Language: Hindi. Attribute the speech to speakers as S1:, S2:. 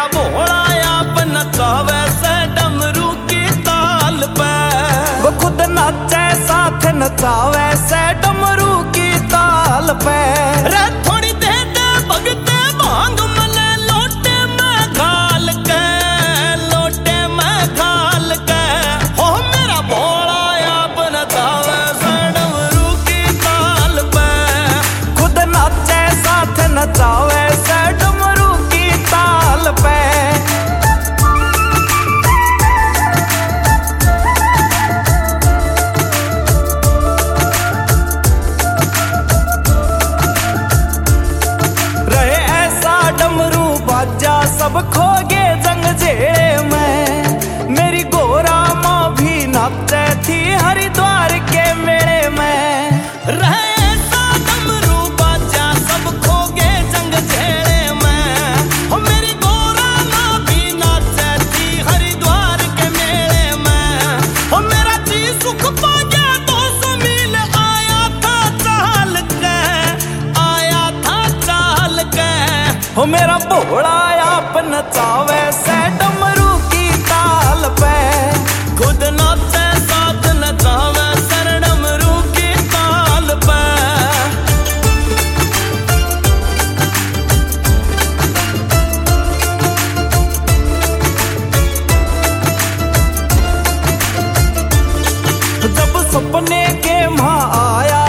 S1: भोला आप नचावे से डमरू की ताल पे।
S2: वो खुद नाचे साथ नचावे से डमरू की ताल पे।
S1: रे थोड़ी दे दे भगते भांग मले लोटे में घाल के, लोटे में घाल के। हो मेरा भोला आप नचावे से डमरू की ताल पे।
S2: खुद नाचे साथ नचावे से डमरू की ताल पे। रहे ऐसा डमरू बाजा सब खोगे जंगजेड़े में। मेरी गोरा माँ भी नाचे थी हरिद्वार के मेले में।
S1: रहे ऐसा डमरू बाजा सब खोगे जंग झेड़े में। हो मेरी गोरा माँ भी नाचे थी हरिद्वार के मेले में। हो मेरा जी सुख पा गया 200 मील आया था चाल के, आया था चाल के।
S2: हो मेरा भोला आप नचावे से डमरू की ताल पे।
S1: खुद नाचे साथ नचावे सर डमरू की ताल पे।
S2: जब सपने के माँ आया